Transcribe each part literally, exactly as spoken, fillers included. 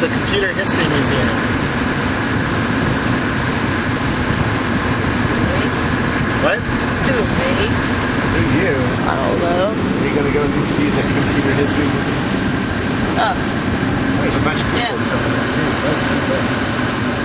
the Computer History Museum. What? Who, me? Who you? I don't know. Are you going to go and see the Computer History Museum? Oh. There's a bunch of people Yeah. coming up too. Look at this.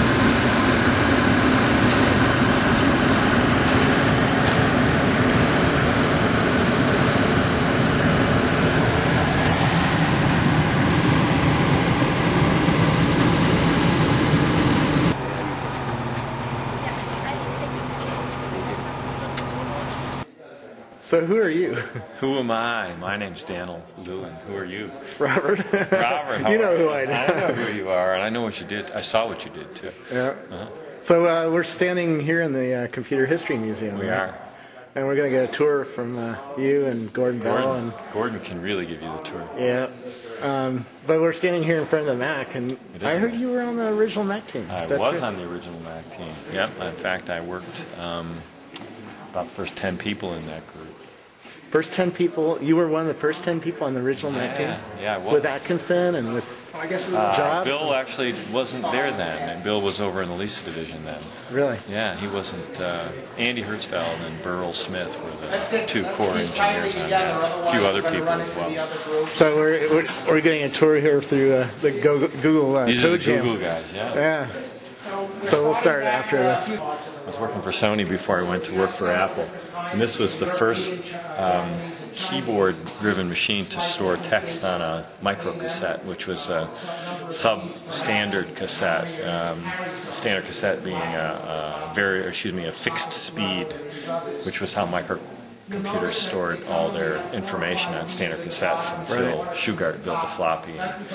So who are you? Who am I? My name's Daniel Lewin. Who are you? Robert. Robert. How You know are who you? I know. I know who you are, and I know what you did. I saw what you did too. Yeah. Uh-huh. So uh, we're standing here in the uh, Computer History Museum. We right? are. And we're going to get a tour from uh, you and Gordon Bell. Gordon, And, Gordon can really give you the tour. yeah. Um, but we're standing here in front of the Mac, and It is I a heard Mac. you were on the original Mac team. I Is that was true? on the original Mac team. Yep. In fact, I worked um, about the first ten people in that group. First ten people. You were one of the first ten people on the original Mac team? Yeah, yeah, I was. With Atkinson and with I guess we Uh, Jobs? Bill actually wasn't there then, and Bill was over in the Lisa division then. Really? Yeah, he wasn't. Uh, Andy Hertzfeld and Burl Smith were the two core engineers on that. A few other people as well. So we're, we're, we're getting a tour here through uh, the Go- Google uh, These are the Code Jam. Google guys, yeah. Yeah. So we'll start after this. I was working for Sony before I went to work for Apple. And this was the first um, keyboard-driven machine to store text on a microcassette, which was a sub-standard cassette. Um, standard cassette being a, a very, excuse me, a fixed speed, which was how microcomputers stored all their information on standard cassettes until Right. Shugart built the floppy.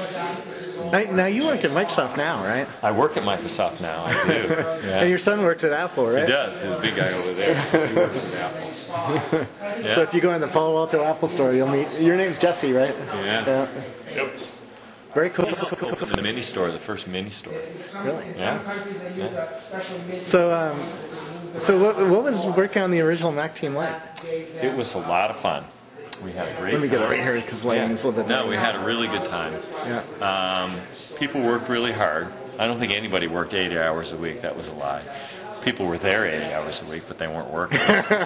Now, now you work at Microsoft now, right? I work at Microsoft now. I do. Yeah. And your son works at Apple, right? He does. He's the big guy over there. He works at Apple. Yeah. So if you go in the Palo Alto Apple store, you'll meet. Your name's Jesse, right? Yeah. Yep. Very cool. The mini store, the first mini store. Really? Yeah. yeah. So, um, so what, what was working on the original Mac team like? It was a lot of fun. We had a great Let me get it time. right here because lighting Yeah. is a little bit. No, better. we had a really good time. Yeah. Um, people worked really hard. I don't think anybody worked eighty hours a week. That was a lie. People were there eighty hours a week, but they weren't working.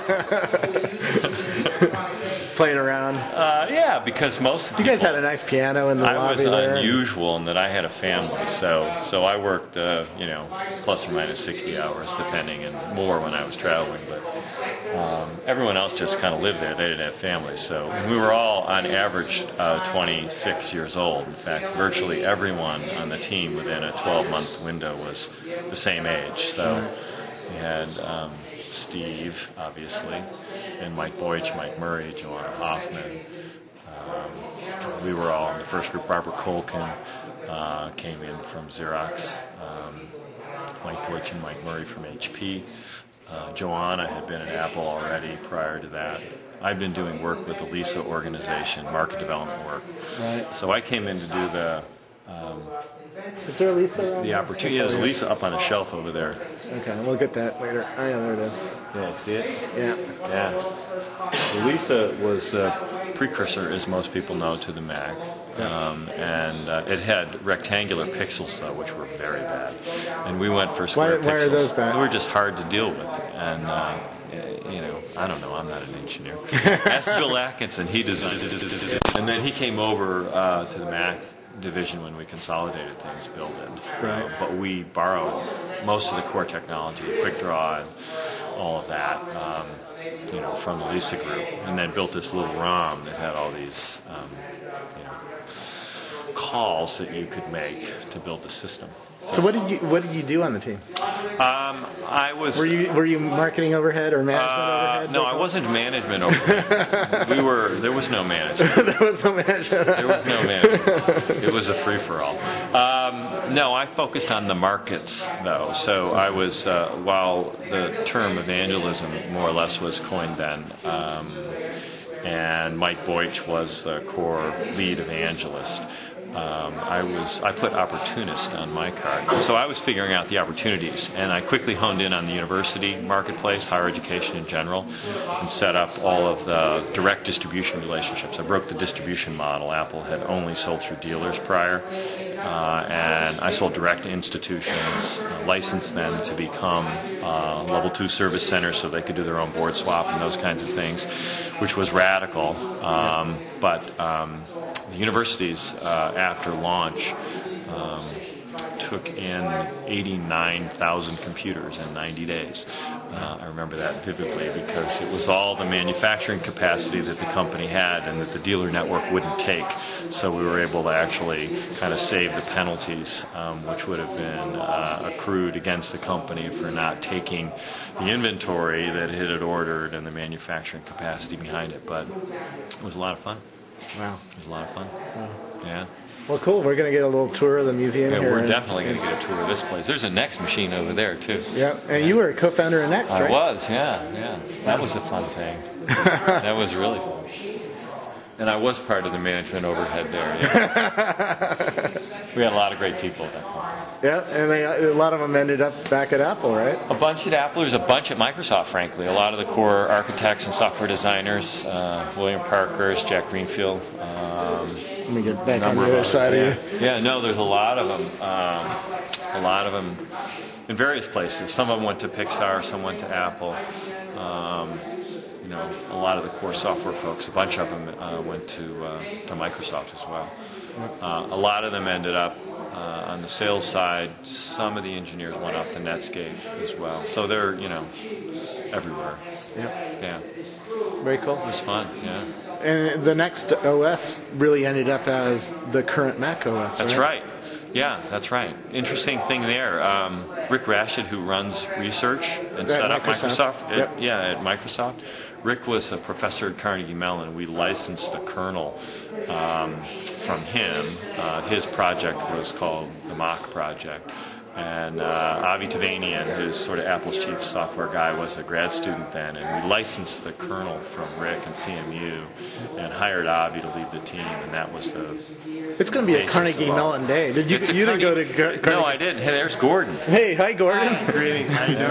Playing around. uh, yeah, because most of the You guys people- had a nice piano in the I lobby was there. unusual in that I had a family, so so I worked, uh, you know, plus or minus sixty hours, depending, and more when I was traveling. But um, everyone else just kind of lived there; they didn't have families. So and we were all, on average, uh, twenty-six years old. In fact, virtually everyone on the team within a twelve-month window was the same age. So we had. Um, Steve, obviously, and Mike Boych, Mike Murray, Joanna Hoffman. Um, we were all in the first group. Barbara Colkin uh, came in from Xerox. Um, Mike Boych and Mike Murray from H P. Uh, Joanna had been at Apple already prior to that. I've been doing work with the Lisa organization, market development work. Right. So I came in to do the um, Is there a Lisa around? the opportunity. There's Lisa up on a shelf over there. Okay, we'll get that later. Oh, yeah, there it is. Yeah, see it? Yeah. Yeah. The Lisa was the precursor, as most people know, to the Mac. Um, and uh, it had rectangular pixels, though, which were very bad. And we went for square Why- why pixels. are those bad? They were just hard to deal with. And, uh, you know, I don't know. I'm not an engineer. Ask Bill Atkinson. He designed it. And then he came over uh, to the Mac division when we consolidated things, Bill did. Right. Uh, but we borrowed most of the core technology, QuickDraw and all of that, um, you know, from the Lisa group, and then built this little ROM that had all these, um, you know, calls that you could make to build the system. So what did you what did you do on the team? Um, I was. Were you were you marketing overhead or management Uh, overhead? no, I wasn't management overhead. We were. There was no management. There was no management. There was no management. It was a free for all. Um, no, I focused on the markets though. So I was uh, while the term evangelism more or less was coined then. Um, and Mike Boych was the core lead evangelist. um, I was I put opportunist on my card. So I was figuring out the opportunities, and I quickly honed in on the university marketplace, higher education in general, and set up all of the direct distribution relationships. I broke the distribution model. Apple had only sold through dealers prior, uh, and I sold direct to institutions, uh, licensed them to become uh, level two service centers so they could do their own board swap and those kinds of things, which was radical. Um, but um, the universities, uh, after launch, um, took in eighty-nine thousand computers in ninety days. Uh, I remember that vividly because it was all the manufacturing capacity that the company had and that the dealer network wouldn't take. So we were able to actually kind of save the penalties, um, which would have been uh, accrued against the company for not taking the inventory that it had ordered and the manufacturing capacity behind it. But it was a lot of fun. Wow. It was a lot of fun. Wow. Yeah. Well, cool. We're going to get a little tour of the museum Yeah, here. we're and- definitely going to get a tour of this place. There's a Next machine over there, too. Yeah, and you were a co-founder of Next, I right? was, yeah, yeah. That was a fun thing. That was really fun. And I was part of the management overhead there. Yeah. We had a lot of great people at that point. Yeah, and they, a lot of them ended up back at Apple, right? A bunch at Apple. There's a bunch at Microsoft, frankly. A lot of the core architects and software designers, uh, William Parkhurst, Jack Greenfield. Um, Let me get back on number the of other others. side yeah. of you. Yeah, no, there's a lot of them. Um, a lot of them in various places. Some of them went to Pixar, some went to Apple. Um, you know, a lot of the core software folks, a bunch of them uh, went to uh, to Microsoft as well. Uh, a lot of them ended up uh, on the sales side. Some of the engineers went up to Netscape as well. So they're, you know, everywhere. Yep. Yeah, Very cool. it was fun. Yeah. And the Next O S really ended up as the current Mac O S, That's right. Yeah, that's right. Interesting thing there. Um, Rick Rashid, who runs research and set up Microsoft. Microsoft, at, Yep. yeah, at Microsoft. Rick was a professor at Carnegie Mellon. We licensed the kernel um, from him. Uh, his project was called the Mach Project. And uh, Avi Tevanian, who's sort of Apple's chief software guy, was a grad student then. And we licensed the kernel from Rick and C M U and hired Avi to lead the team. And that was the It's going to be a basis Carnegie of all. Mellon day. Did you? It's a You didn't go to Carnegie- Gar- Carnegie? No, I didn't. Hey, there's Gordon. Hey, hi, Gordon. Greetings. How you doing?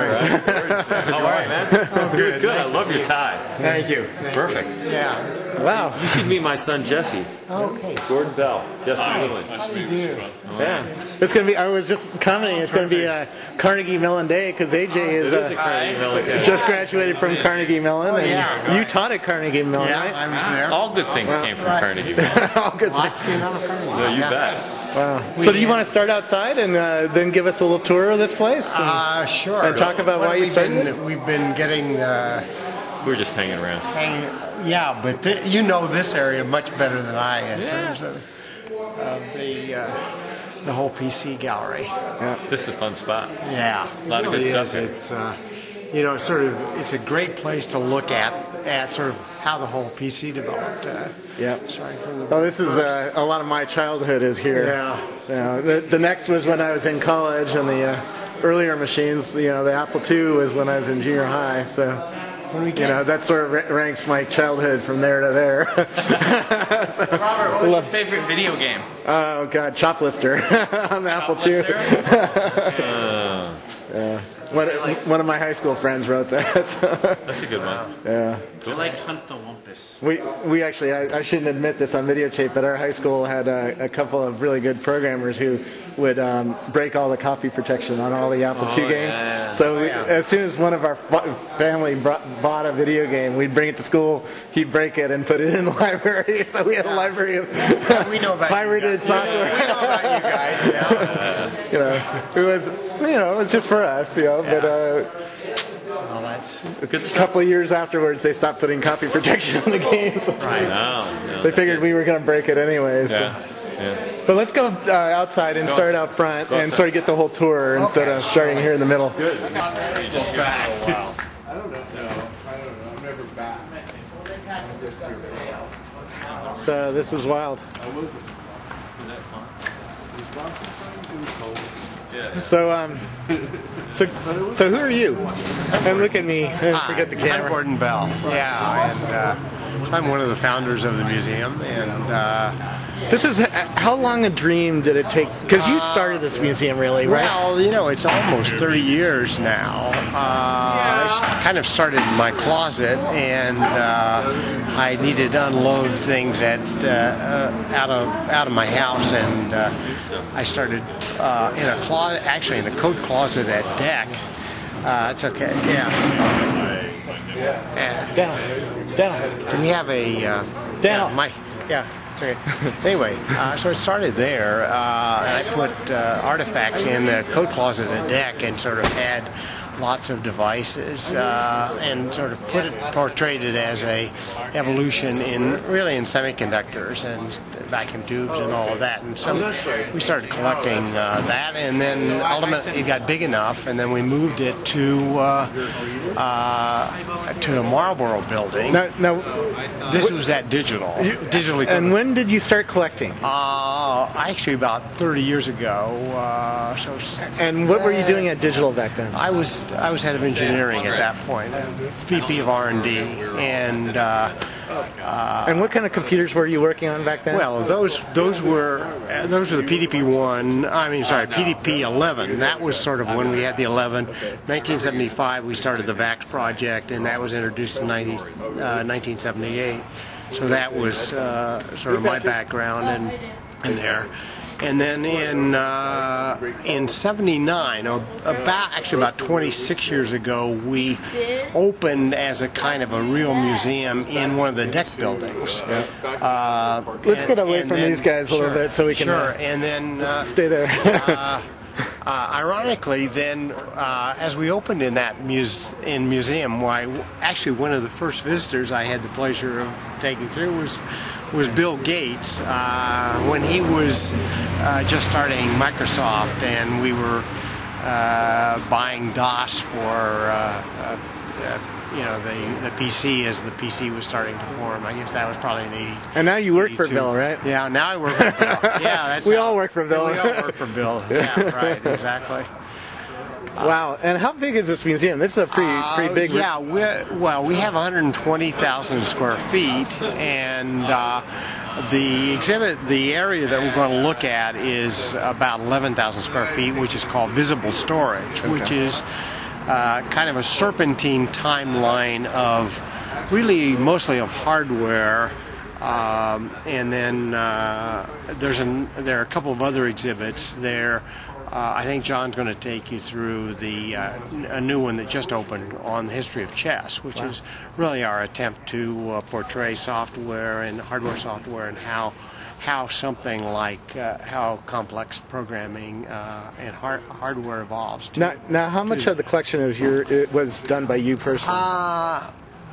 How are you, man? Oh, good. Good. Nice I to love see your you. tie. Thank you. It's perfect. Yeah. Wow. You should meet my son Jesse. Okay. Gordon Bell. Jesse Lilly. How do you do? Yeah. It's going to be. I was just commenting. It's going to be a Carnegie Mellon day because A J is It is a uh, Carnegie Mellon day. just graduated from Carnegie Mellon. and yeah. You taught at Carnegie Mellon, Yeah, right? I was there. All good things came from Carnegie Mellon. All good. Lots came out of Carnegie. No, you Yeah. bet. Wow. So do you want to start outside and uh, then give us a little tour of this place? And- Uh, sure. And talk about What why you we've started been, We've been getting, uh, We were just hanging around. hang, yeah, but th- you know this area much better than I in terms of, of the uh, the whole P C gallery. This is a fun spot. Yeah, A lot of it good really stuff is. here. It's uh, you know, sort of, it's a great place to look at at sort of how the whole P C developed. Uh, Yeah. starting from the Oh, this is uh, a lot of my childhood is here. Yeah. Yeah. The, the next was when I was in college, and the uh, earlier machines, you know, the Apple two was when I was in junior high. So, you know, that sort of ra- ranks my childhood from there to there. Robert, what was your favorite video game? Oh God, Choplifter on the Apple two. Yeah. One, one of my high school friends wrote that. so, That's a good one. yeah. I like Hunt the Wumpus. We we actually I, I shouldn't admit this on videotape, but our high school had a, a couple of really good programmers who would um, break all the copy protection on all the Apple two games. yeah. So we, as soon as one of our fa- family brought, bought a video game, we'd bring it to school. He'd break it and put it in the library. So we had a library of we know about pirated you guys. software. We know about you guys. Yeah. You know, it was you know it was just for us. You know, but. Uh, Well, that's Good a stuff. couple of years afterwards, they stopped putting copy protection on the games. No, no. They figured we were going to break it anyways. so. Yeah. Yeah. But let's go uh, outside and start out front and sort of get the whole tour instead of starting here in the middle. You just here for a while. I don't know. No, I don't know. I'm never back. So this is wild. So um, so so who are you? And look at me and forget the I'm camera. Gordon Bell. Yeah, and uh, I'm one of the founders of the museum, and uh, This is how long a dream did it take? Because you started this museum, really, right? well, you know, it's almost thirty years now. Uh, I s- kind of started in my closet, and uh, I needed to unload things at uh, uh, out of out of my house, and uh, I started uh, in a closet, actually in a coat closet at D E C. Uh, it's okay, yeah. yeah. Down, down, We have a uh, down. yeah, my yeah. It's okay. Anyway, uh, so I started there, uh, and I put uh, artifacts in the coat closet at D E C, and sort of had lots of devices, uh, and sort of put it, portrayed it as a evolution in really in semiconductors and vacuum tubes and all of that. And so we started collecting uh, that, and then ultimately it got big enough, and then we moved it to uh, uh, to the Marlboro building. Now, now, This was at digital, digitally. and when did you start collecting? Uh, actually, about thirty years ago. Uh, so, s- And what were you doing at Digital back then? I was I was head of engineering at that point, V P of R and D, and uh, And what kind of computers were you working on back then? well, those those were uh, those were the P D P one. I mean, sorry, P D P eleven. That was sort of when we had the eleven. nineteen seventy-five, we started the VAX project, and that was introduced in ninety, uh, nineteen seventy-eight. So that was uh, sort of my background in, in there. And then in uh, in seventy-nine, or about actually about twenty-six years ago, we opened as a kind of a real museum in one of the D E C buildings. Uh, Let's and- get away and from then- these guys a little sure, bit so we can Sure, uh, and then uh, stay there. uh, uh, ironically, then uh, as we opened in that muse- in museum, why actually one of the first visitors I had the pleasure of taking through was was Bill Gates uh, when he was uh, just starting Microsoft, and we were uh, buying DOS for uh, uh, uh, you know the the P C as the P C was starting to form. I guess that was probably in eighty. And now you work for eighty-two. Bill, right? Yeah, now I work for Bill. Yeah, that's We how- all work for Bill. We all work for Bill. Yeah, right, exactly. Wow. And how big is this museum? This is a pretty pretty big. Uh, yeah, we, well, we have one hundred twenty thousand square feet, and uh, the exhibit, the area that we're going to look at is about eleven thousand square feet, which is called visible storage, which is uh, kind of a serpentine timeline of really mostly of hardware. Um, and then uh, there's an, there are a couple of other exhibits there. Uh, I think John's going to take you through the uh, n- a new one that just opened on the history of chess, which is really our attempt to uh, portray software and hardware software and how how something like uh, how complex programming uh, and hard- hardware evolves. To, Now, now, how much of the collection is your it was done by you personally? uh,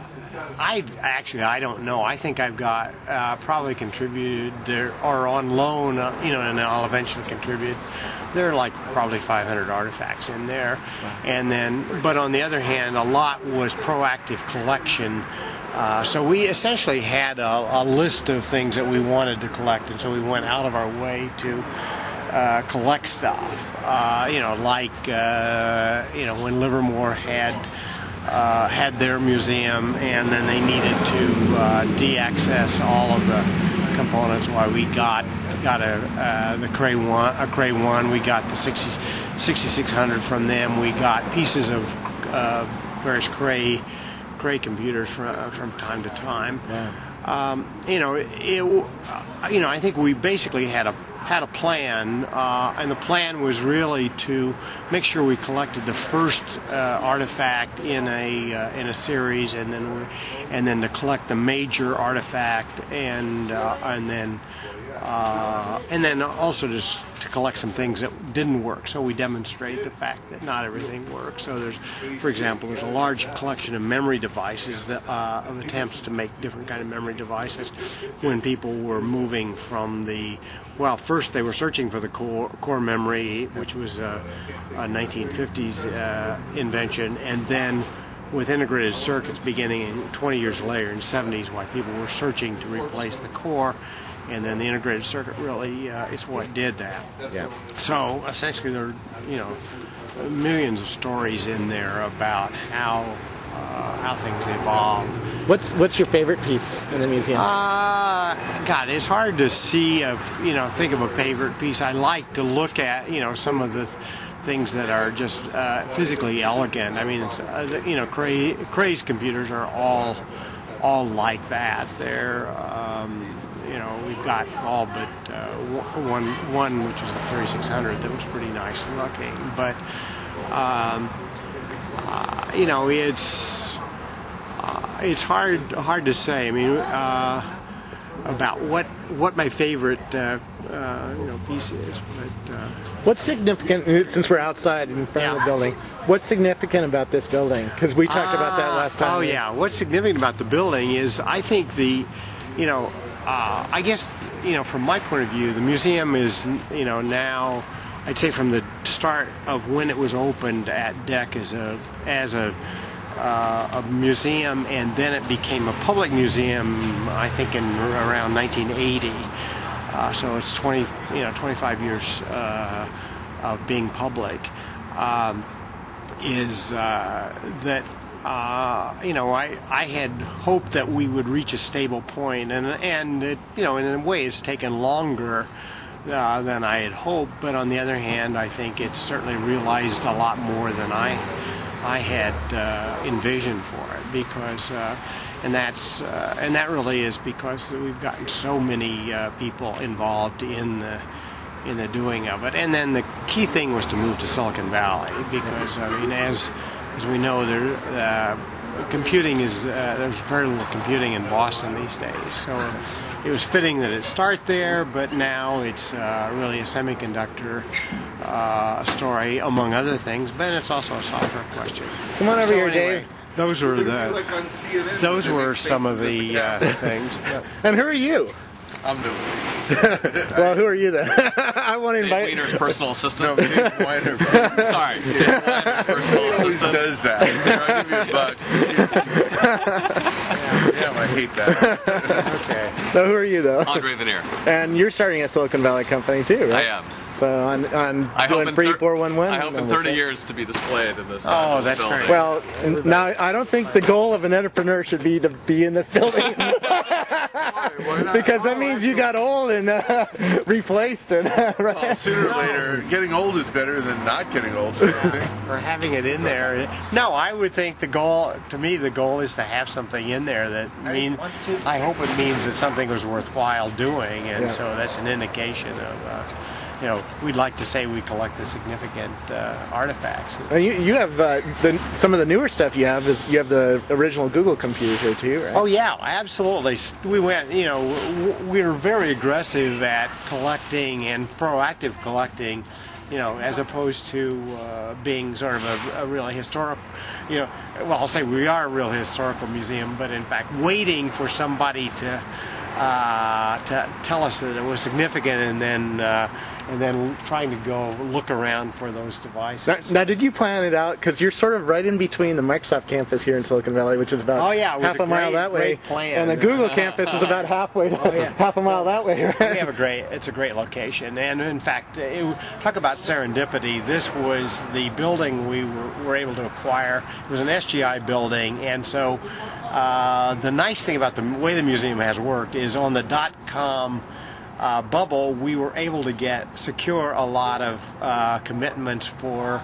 I actually I don't know. I think I've got uh, probably contributed there or on loan, uh, you know, and I'll eventually contribute. There are like probably five hundred artifacts in there, and then but on the other hand, a lot was proactive collection. Uh, so we essentially had a, a list of things that we wanted to collect, and so we went out of our way to uh, collect stuff. Uh, you know, like uh, you know when Livermore had. Uh, had their museum, and then they needed to uh, de-access all of the components. Why we got got a uh, the Cray one, a Cray one. We got the sixty-six hundred from them. We got pieces of uh, various Cray Cray computers from from time to time. Yeah. Um, you know, it, you know, I think we basically had a had a plan, uh, and the plan was really to make sure we collected the first uh, artifact in a uh, in a series, and then we, and then to collect the major artifact, and uh, and then uh, and then also just to collect some things that didn't work. So we demonstrate the fact that not everything works. So there's, for example, there's a large collection of memory devices that uh, of attempts to make different kind of memory devices when people were moving from the Well, first they were searching for the core, core memory, which was a, a nineteen fifties uh, invention, and then with integrated circuits beginning in twenty years later in the seventies, why people were searching to replace the core, and then the integrated circuit really uh, is what did that. Yeah. So essentially, there are, you know, millions of stories in there about how uh, how things evolved. What's what's your favorite piece in the museum? Uh, God, it's hard to see, a, you know, think of a favorite piece. I like to look at, you know, some of the th- things that are just uh, physically elegant. I mean, it's, uh, you know, Cray, Cray's computers are all all like that. They're, um, you know, we've got all but uh, one, one which was the thirty-six hundred that was pretty nice looking. But, um, uh, you know, it's uh, it's hard hard to say. I mean, uh, about what what my favorite uh, uh, you know piece is, but. Uh, What's significant, since we're outside in front Yeah. of the building, what's significant about this building? Because we talked about that last time. Oh, yeah. What's significant about the building is I think the, you know, uh, I guess, you know, from my point of view, the museum is, you know, now, I'd say from the start of when it was opened at D E C as a, as a, uh, a museum, and then it became a public museum, I think in around nineteen eighty. Uh, so it's twenty, you know, twenty-five years uh, of being public. Um, is uh, that uh, you know I I had hoped that we would reach a stable point, and and it, you know in a way it's taken longer uh, than I had hoped. But on the other hand, I think it's certainly realized a lot more than I I had uh, envisioned for it, because. Uh, And that's uh, and that really is because we've gotten so many uh, people involved in the in the doing of it. And then the key thing was to move to Silicon Valley, because I mean, as as we know, there uh, computing is uh, there's very little computing in Boston these days. So it was fitting that it start there, but now it's uh, really a semiconductor uh, story, among other things. But it's also a software question. Come on over So here, anyway, Dave. Those were the those were some of the uh, things. And who are you? I'm doing Well, who are you then? I want to Dave invite. Weiner's personal assistant. No, Dave Weiner. Sorry, Dave Weiner's personal He always assistant. does that. I'll give you a buck. Damn, I hate that. Okay. So who are you though? Andre Veneer. And you're starting a Silicon Valley company too, right? I am. So on on I hope doing in free thir- four one one. I hope in thirty years to be displayed in this. Oh, this that's building. great. Well, n- now I don't think the goal of an entrepreneur should be to be in this building. Why not? Because that Oh, means you got old and uh, replaced, and right? Well, sooner or later, getting old is better than not getting old. So I think. Or having it in there. No, I would think the goal, to me, the goal is to have something in there that mean. I hope it means that something was worthwhile doing, and Yeah. so that's an indication of. Uh, You know, we'd like to say we collect the significant uh, artifacts. Well, you you have uh, the some of the newer stuff you have is you have the original Google computers here too, right? Oh yeah, absolutely. We went, you know, w- we were very aggressive at collecting and proactive collecting, you know, as opposed to uh, being sort of a, a really historic, you know, well, I'll say we are a real historical museum, but in fact waiting for somebody to uh, to tell us that it was significant, and then uh, and then trying to go look around for those devices. Now, now, did you plan it out? Because you're sort of right in between the Microsoft campus here in Silicon Valley, which is about Oh, yeah, it was half a a mile great- that way, great plan. and the Google campus is about halfway, half a mile that way. Right? We have a great, it's a great location, and in fact, it, talk about serendipity. This was the building we were, were able to acquire. It was an S G I building, and so uh, the nice thing about the way the museum has worked is on the dot-com uh, bubble, we were able to get secure a lot of uh, commitments for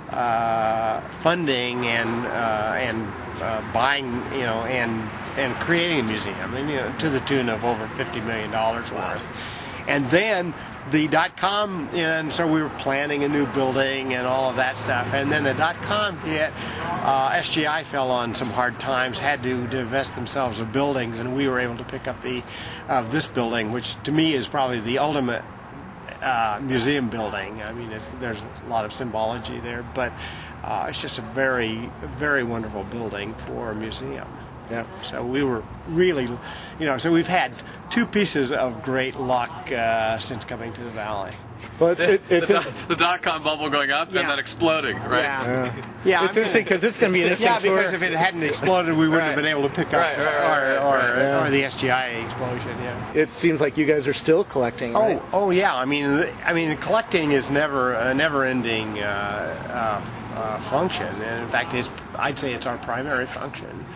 uh, funding and uh, and uh, buying, you know, and and creating a museum, and, you know, to the tune of over fifty million dollars worth. And then the dot-com, and so we were planning a new building and all of that stuff. And then the dot-com hit, uh, S G I fell on some hard times, had to divest themselves of buildings, and we were able to pick up the of this building, which to me is probably the ultimate uh, museum building. I mean, it's, there's a lot of symbology there, but uh, it's just a very, very wonderful building for a museum. Yeah. So we were really, you know, so we've had two pieces of great luck uh, since coming to the Valley. Well, it's it, it's the, dot, the dot-com bubble going up Yeah. and then exploding, right? Yeah. Yeah, it's I mean- interesting because it's going to be an interesting Yeah, because tour. if it hadn't exploded, we wouldn't have been able to pick up, Right, right, right, or, or, right, right. or the S G I explosion. Yeah. It seems like you guys are still collecting. Right? Oh, oh yeah. I mean, th- I mean, collecting is never a never-ending uh, uh, uh, function, and in fact, it's I'd say it's our primary function.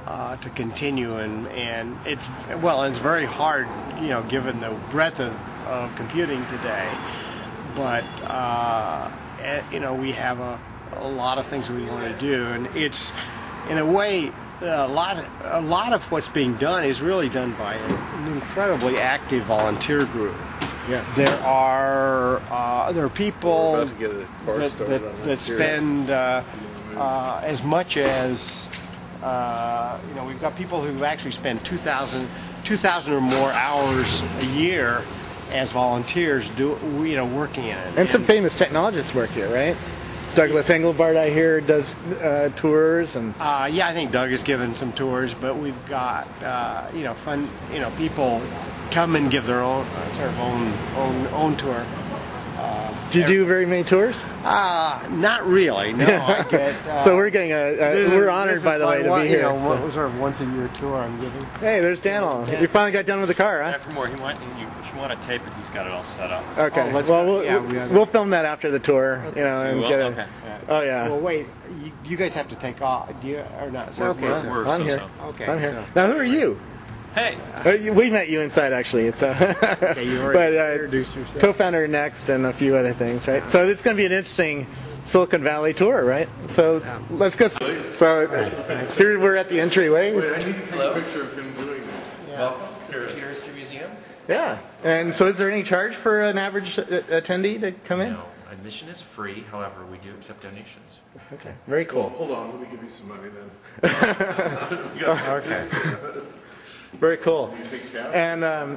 uh, to continue, and and it's well, and it's very hard, you know, given the breadth of, of computing today. But uh, you know, we have a, a lot of things we want to do, and it's in a way a lot a lot of what's being done is really done by an incredibly active volunteer group. Yeah. There are uh, there are people We're about to get a car that, started that, on that this here. spend uh, uh, as much as uh, you know. We've got people who actually spend two thousand or more hours a year as volunteers, do you know, working in it. And some famous technologists work here, right? Douglas Engelbart, I hear, does uh, tours and. Uh, yeah, I think Doug has given some tours, but we've got uh, you know fun you know people come and give their own uh, sort of own own own tour. Do you do very many tours? Uh, not really. No, I get. Uh, So we're getting a. a this is- we're this honored, is by the my way, to one, be here. You know, so. one, sort of once a year tour I'm giving. Hey, there's Daniel. You finally got done with the car, huh? After more, he want, you, if you want to tape it, he's got it all set up. Okay. Oh, let's well, go- we'll, yeah, we'll, we have- we'll film that after the tour, you know, and will? get a. Okay. Oh yeah. Well, wait. You, you guys have to take off. Do you or not? We're, okay, we're, so- we're I'm so, here. so. okay. I'm here. So, Now, who are you? Hey, Uh, you- we met you inside, actually. It's uh, okay, you already but uh, introduced yourself. co-founder of Next and a few other things, right? So it's going to be an interesting Silicon Valley tour, right? So let's go. So here we're at the entryway. Wait, I need to take a picture of him doing this. Well, Computer History Museum? Yeah. And so is there any charge for an average uh, attendee to come in? No. Admission is free, however, we do accept donations. Okay. Very Well, cool. hold on, let me give you some money then. Okay. Very cool. Take cash? And um,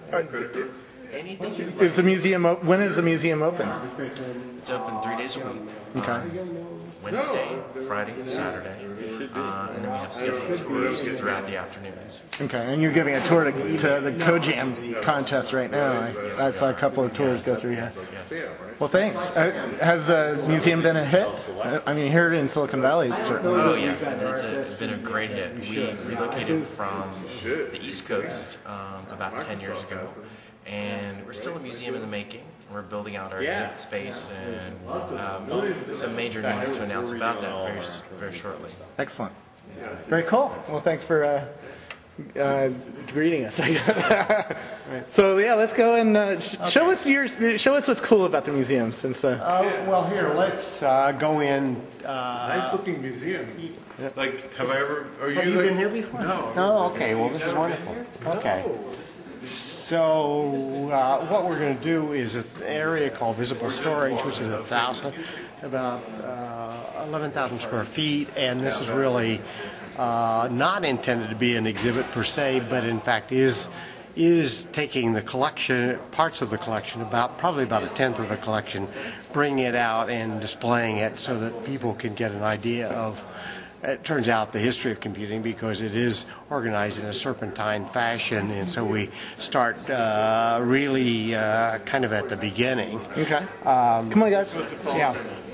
Anything you is the museum op- when is the museum open? It's open three days a week. Okay. Wednesday, Friday, and Saturday. Uh, and then we have scheduled tours throughout the afternoons. Okay. And you're giving a tour to, to the CoJam contest right now. I, I saw a couple of tours go through here. Well, thanks. Uh, has the museum been a hit? Uh, I mean, here in Silicon Valley, it's certainly. Oh yes, it's, a, it's been a great hit. We relocated from the East Coast um, about ten years ago, and we're still a museum in the making. We're building out our exhibit space, and we'll have some major news to announce about that very, s- very shortly. Excellent. Very cool. Well, thanks for uh, uh, greeting us. So yeah, let's go and uh, sh- show us your show us what's cool about the museum. Since uh, Uh, well, here, let's uh, go in. Uh, Nice looking museum. Like, have I ever, are you have you like- been here before? No. Oh, okay. Well, this is wonderful. Okay. So uh, what we're going to do is an area called Visible Storage, which is a thousand, about uh, eleven thousand square feet, and this is really uh, not intended to be an exhibit per se, but in fact is is taking the collection, parts of the collection, about probably about a tenth of the collection, bringing it out and displaying it so that people can get an idea of. It turns out the history of computing, because it is organized in a serpentine fashion, and so we start uh, really uh, kind of at the beginning. okay, come on, guys. Yeah.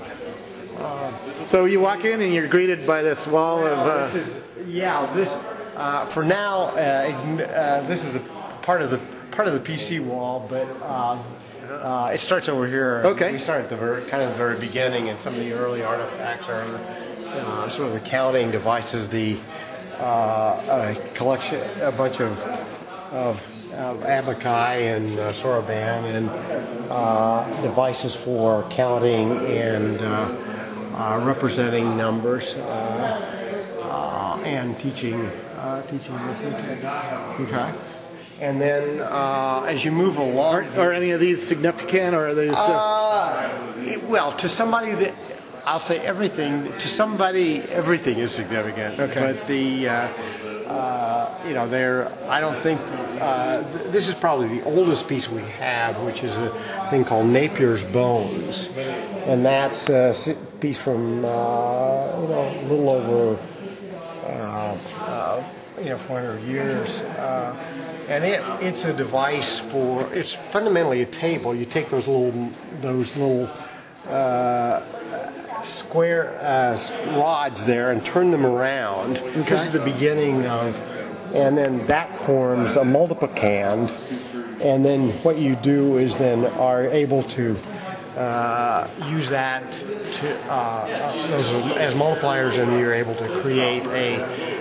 So you walk in and you're greeted by this wall of. Uh, This is yeah. This uh, for now. Uh, ign- uh, this is the part of the part of the P C wall, but uh, uh, it starts over here. Okay. We start at the very, kind of the very beginning, and some of the early artifacts are uh, sort of the counting devices, the uh, uh, collection, a bunch of of, of abaci and uh, soroban, and uh, devices for counting and uh, uh, representing numbers. Uh, Uh, and teaching uh, teaching arithmetic. okay. And then uh, as you move along, Are any of these significant, or are they just? uh, it- well, to somebody that I'll say everything. To somebody, everything is significant. Okay. But the uh, uh, you know, there. I don't think uh, th- this is probably the oldest piece we have, which is a thing called Napier's Bones, and that's a si- piece from uh, you know a little over. Uh, uh, you know, four hundred years, uh, and it, it's a device for. It's fundamentally a table. You take those little those little uh, square uh, rods there and turn them around. This is the beginning of, and then that forms a multiplicand, and then what you do is then are able to uh, use that to uh, uh, those as multipliers, and you're able to create a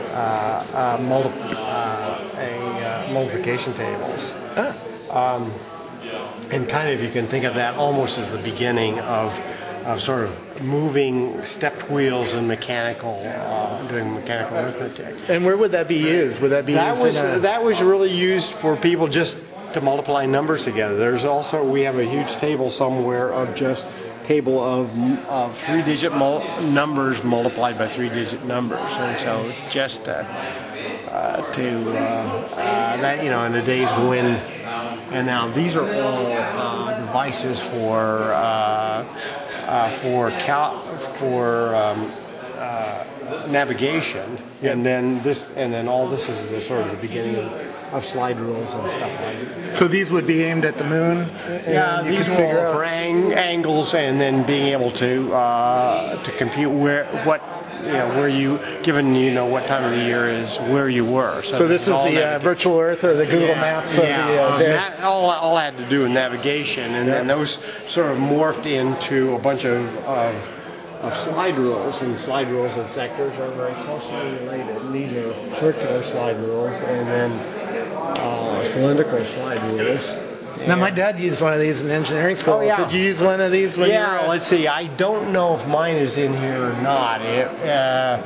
uh, uh, multi- uh, a, uh, multiplication tables. Um, and kind of you can think of that almost as the beginning of, of sort of moving stepped wheels and mechanical, uh, doing mechanical arithmetic. And where would that be used? Would that be That used was in a, that was really used for people just to multiply numbers together. There's also we have a huge table somewhere of just table of, of three-digit mul- numbers multiplied by three-digit numbers, and so just uh, uh, to uh, uh, that you know in the days when, and now these are all uh, devices for uh, uh, for cal- for um, uh, navigation, and then this and then all this is the sort of the beginning of, of slide rules and stuff like that. so these would be aimed at the moon? Yeah, And you these could are figure all out- for ang- angles, and then being able to uh, to compute where what you know where you given you know what time of the year is where you were. So this is all the uh, navigation. virtual Earth or the Google Yeah, Maps of yeah, the uh, um, day. that all all had to do with navigation, and then those sort of morphed into a bunch of. of of slide rules, and slide rules and sectors are very closely related. And these are circular slide rules, and then uh, cylindrical slide rules. Now, my dad used one of these in engineering school. Oh, yeah. Did you use one of these when you Yeah, were? let's see. I don't know if mine is in here or not. It, uh,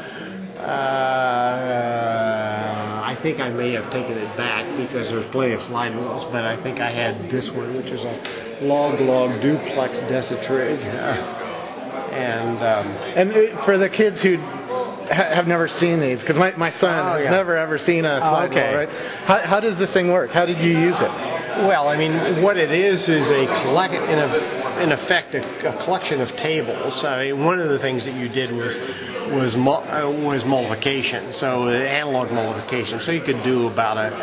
uh, I think I may have taken it back because there's plenty of slide rules, but I think I had this one, which is a log-log duplex decitrig. And um, And uh, for the kids who ha- have never seen these, because my, my son Oh, has yeah. never ever seen a slide okay. rule, right? How, how does this thing work? How did you use it? Well, I mean, what it is is a collect, in, a, in effect, a, a collection of tables. I mean, one of the things that you did was was mul- uh, was multiplication, so uh, analog multiplication. So you could do about a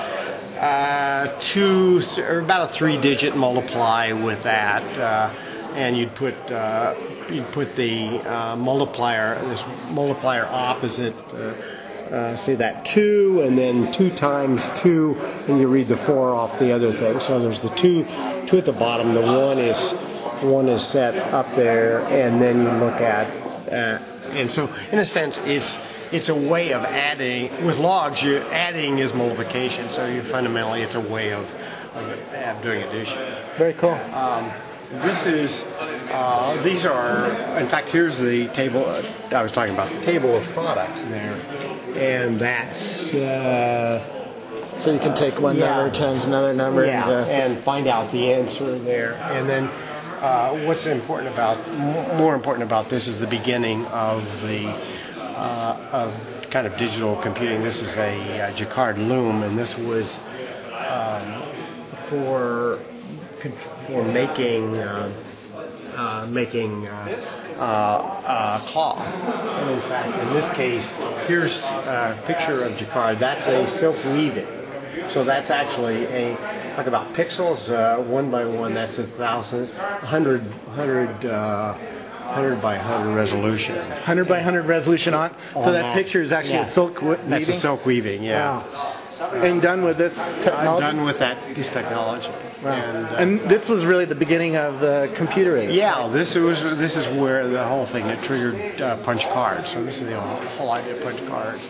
uh, two or about a three-digit multiply with that, uh, and you'd put uh, you'd put the uh, multiplier this multiplier opposite. Uh, Uh, say that two, and then two times two, and you read the four off the other thing. So there's the two, two at the bottom. The one is, one is set up there, and then you look at, uh, and so in a sense, it's it's a way of adding. With logs, you adding is multiplication. So you fundamentally, it's a way of of, of doing addition. Very cool. Um, this is, uh, these are, in fact, here's the table, uh, I was talking about the table of products there. And that's, uh, So you can take one Yeah. number times another number. yeah, And, uh, and find out the answer there. And then uh, what's important about, m- more important about this is the beginning of the, uh, of kind of digital computing. This is a uh, Jacquard loom, and this was um, for for making uh, uh, making uh, uh, uh, cloth. And in fact, in this case, here's a picture of Jacquard. That's a silk weaving. So that's actually a talk about pixels uh, one by one. That's a thousand, hundred, hundred. Uh, one hundred by one hundred resolution. one hundred by one hundred resolution on. On So that that. picture is actually Yeah. a silk wi- weaving? That's a silk weaving, yeah. Wow. And done with this I'm technology? done with that this technology. And, uh, And this was really the beginning of the computer age. yeah, this was this is where the whole thing that triggered uh, punch cards. So this is the whole, whole idea of punch cards.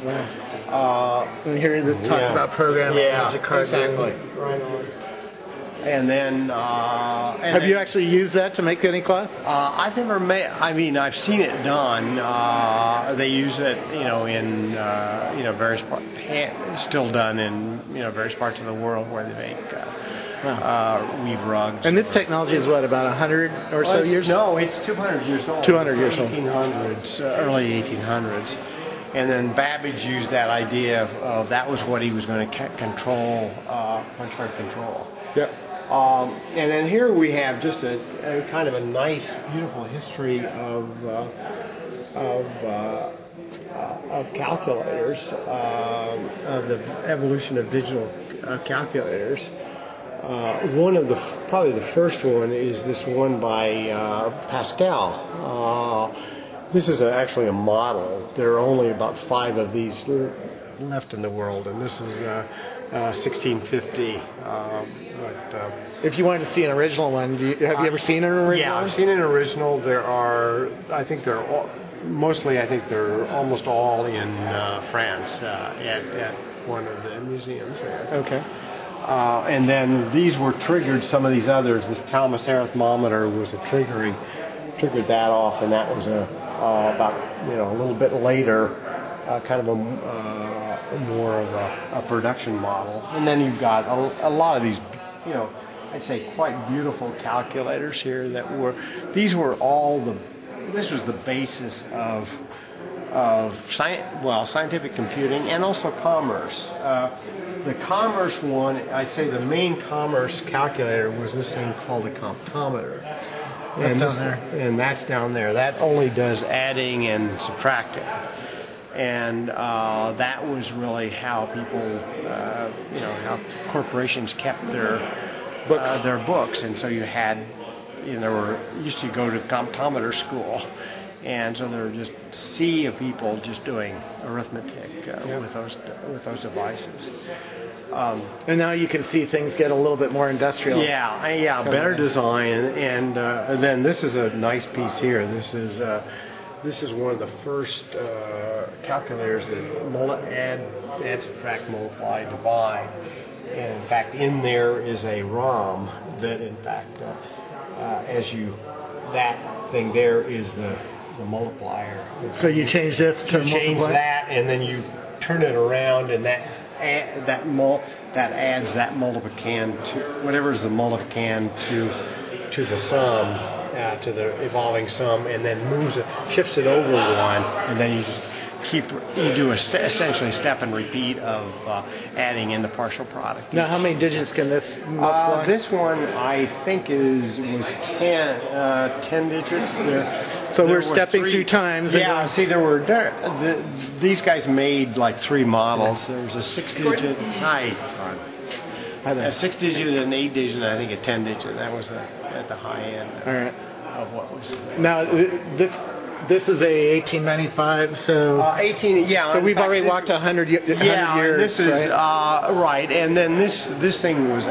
Uh, and here it talks Yeah. about programming. Yeah, Jacquard exactly. doing- Right on. And then, uh, and Have then, you actually used that to make any cloth? Uh, I've never made. I mean, I've seen it done. Uh, they use it, you know, in uh, you know various parts. Still done in you know various parts of the world where they make uh, uh, weave rugs. And this technology is what, about one hundred or Well, so it's- years? No, it's two hundred years old. two hundred years old. eighteen hundreds, uh, early eighteen hundreds. And then Babbage used that idea of, of that was what he was going to ca- control, uh, punch card control. Yep. Um, and then here we have just a, a kind of a nice, beautiful history of uh, of uh, uh, of calculators, um, of the evolution of digital uh, calculators. Uh, one of the probably the first one is this one by uh, Pascal. Uh, this is a, actually a model. There are only about five of these left in the world, and this is uh, uh, sixteen fifty. Uh, but, uh, If you wanted to see an original one, do you, have you ever seen an original? yeah, one? I've seen an original. There are, I think there are all, mostly, I think they're almost all in uh, France uh, at, at one of the museums there. Okay. Uh, and then these were triggered, some of these others. This Thomas arithometer was a triggering, triggered that off, and that was a uh, about, you know, a little bit later, uh, kind of a uh, more of a, a production model. And then you've got a, a lot of these, you know, I'd say quite beautiful calculators here that were, these were all the, this was the basis of of science, well, scientific computing and also commerce. Uh, the commerce one, I'd say the main commerce calculator was this thing called a comptometer. That's and down this, there. And that's down there. That only does adding and subtracting. And uh, that was really how people, uh, you know, how corporations kept their Books. Uh, their books. And so you had, you know, there were, you used to go to comptometer school. And so there were just a sea of people just doing arithmetic uh, Yep. with those with those devices. And now you can see things get a little bit more industrial. Yeah, uh, yeah, better design. And, uh, and then this is a nice piece here. This is uh, this is one of the first uh, calculators that mul- add, add, subtract, multiply, divide. And in fact, in there is a ROM that, in fact, uh, uh, as you that thing there is the the multiplier. So you change this to You change multiply? that, and then you turn it around, and that add, that mul that adds that multiplicand to whatever is the multiplicand to to the sum, uh, to the evolving sum, and then moves it, shifts it over one, and then you just keep you do a st- essentially a step and repeat of uh, adding in the partial product. Now, how many digits can this multiply? Uh, this one I think is was ten uh, ten digits. There, So there we're were stepping three- through times and Yeah, going- see, there were there, the, these guys made like three models. There was a six digit. Hi, Hi there. a six digit, an eight digit, and I think a ten digit. That was a, at the high end All right. of what was. Now, th- this this is a eighteen ninety-five, so Uh, eighteen, yeah. so in we've fact, already this- walked one hundred, y- one hundred Yeah, years, and this is right? uh, right, and then this this thing was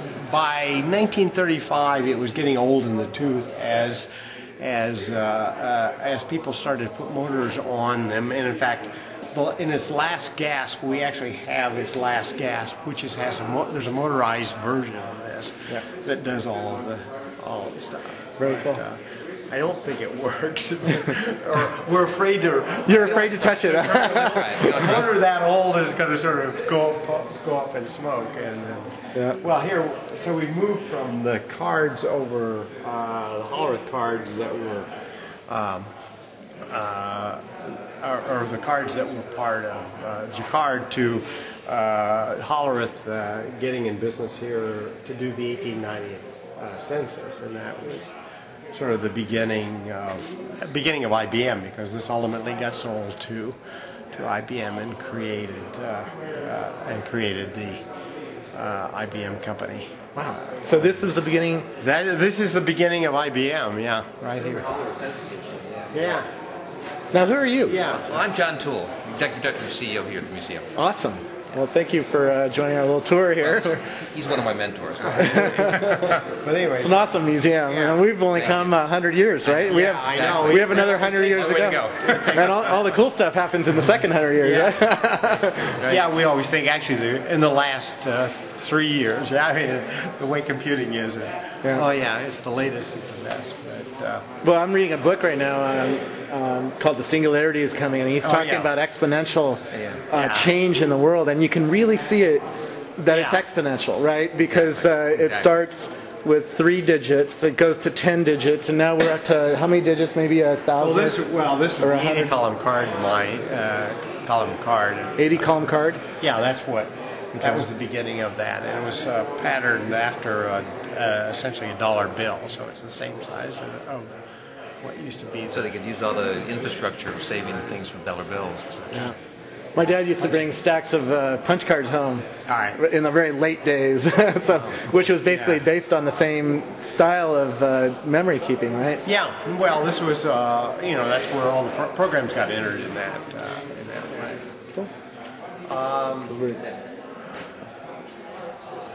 by nineteen thirty-five. It was getting old in the tooth as as uh, uh, as people started to put motors on them, and in fact, the, in its last gasp, we actually have its last gasp, which is has a mo- there's a motorized version of this Yeah. that does all of the all of the stuff. Very But, cool. Uh, I don't think it works. or we're afraid to. You're afraid to touch it. A motor that old is going to sort of go up, go up in smoke. And uh, Yeah. well, here, so we moved from the cards over uh, the Hollerith cards that were, um, uh, or, or the cards that were part of uh, Jacquard to uh, Hollerith uh, getting in business here to do the eighteen ninety uh, census, and that was sort of the beginning of beginning of I B M, because this ultimately got sold to to I B M and created uh, uh, and created the uh, I B M company. Wow. So this is the beginning. That this is the beginning of I B M. Yeah, right here. Yeah, Now, who are you? yeah. Well, I'm John Toole, Executive Director and C E O here at the museum. Awesome. Well, thank you for uh, joining our little tour here. He's one of my mentors. But anyway, It's an awesome musium. You know, we've only come a hundred years, right? we Yeah, have, I know. We have another hundred years to way to go. go. And all, all the cool stuff happens in the second hundred years. Yeah. Right? yeah, we always think actually the, in the last uh, three years. Yeah, I mean, the way computing is. Uh, Yeah. Oh yeah, it's the latest is the best. But uh, Well, I'm reading a book right now um, um, called "The Singularity is Coming," and he's Oh, talking yeah. about exponential Yeah. uh, Yeah. change in the world, and you can really see it that it's Yeah. exponential, right? Because uh, it Exactly. starts with three digits, it goes to ten digits, and now we're up to how many digits? Maybe a well, thousand. this well, this Or a was the hundred. eighty column card, my uh, column card. eighty column card. Yeah, that's what. That Okay. was the beginning of that, and it was uh, patterned after a, uh, essentially a dollar bill, so it's the same size of, of what used to be. So they could use all the infrastructure of saving things from dollar bills. and such. Yeah. My dad used to bring stacks of uh, punch cards home All right. in the very late days, so which was basically Yeah. based on the same style of uh, memory keeping, right? Yeah, well, this was, uh, you know, that's where all the pro- programs got entered in that, uh, in that way. Cool. Um,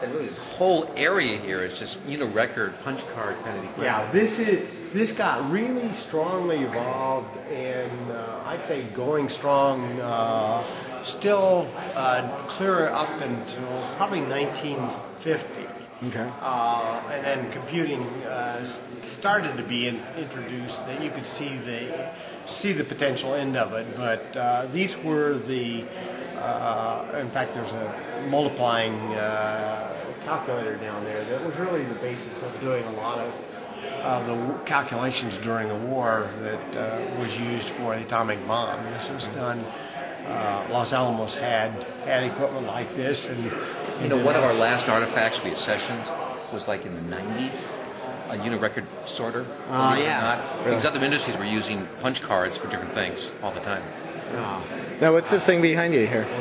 And really, this whole area here is just, you know, record punch card kind of equipment. Yeah, this is this got really strongly evolved, and uh, I'd say going strong, uh, still uh, clear up until probably nineteen fifty. Okay. Uh, and then computing uh, s- started to be in, introduced. That you could see the see the potential end of it, but uh, these were the. Uh, in fact, there's a multiplying uh, calculator down there that was really the basis of doing a lot of uh, the w- calculations during the war that uh, was used for the atomic bomb. This was done. Uh, Los Alamos had had equipment like this, and You know, one of our last artifacts we accessioned was like in the nineties, a Unirecord sorter. Oh, believe it or yeah. not. Because other industries were using punch cards for different things all the time. Now, what's this thing behind you here?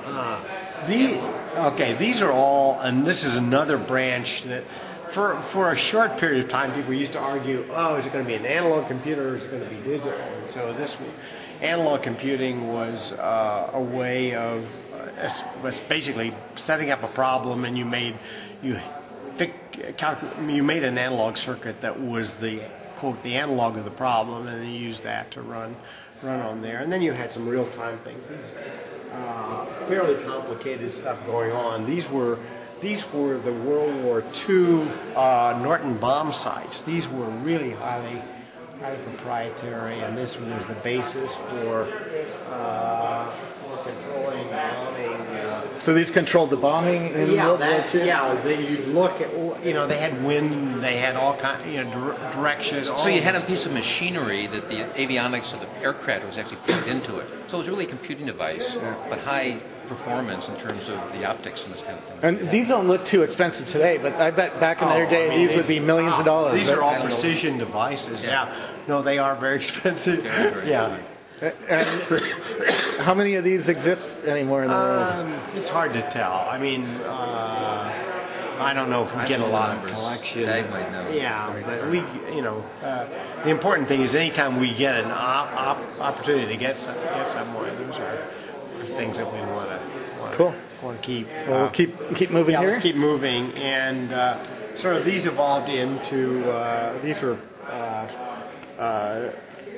The okay, these are all, and this is another branch that, for for a short period of time, people used to argue, oh, is it going to be an analog computer or is it going to be digital? And so this analog computing was uh, a way of uh, was basically setting up a problem, and you made you fic, calcu- you made an analog circuit that was the quote the analog of the problem, and then you used that to run run on there, and then you had some real time things. These, uh, fairly complicated stuff going on. These were these were the World War Two uh, Norton bomb sights. These were really highly highly proprietary, and this was the basis for, uh, for controlling bombing. Uh, So these controlled the bombing in yeah, World War that, Two? yeah. They, you look at, you know, they had wind, they had all kind, you know, dir- directions. So you had a piece of machinery that the avionics of the aircraft was actually plugged into it. So it was really a computing device, but high performance in terms of the optics and this kind of thing. And these don't look too expensive today, but I bet back in their Oh, day I mean, these would be millions of dollars. These are right? all precision devices. Yeah. No, they are very expensive. Very, very yeah. And how many of these exist anymore in the world? Um, it's hard to tell. I mean, uh, I don't know if we I get a don't know lot the of numbers. collection. Dag might know. Yeah, but we, you know, uh, the important thing is anytime we get an op- op- opportunity to get some, get someone, those are, are things that we want to Cool. want to keep. Well, uh, we'll keep keep moving yeah, here. let's keep moving. And uh, sort of these evolved into, uh, these were uh, uh,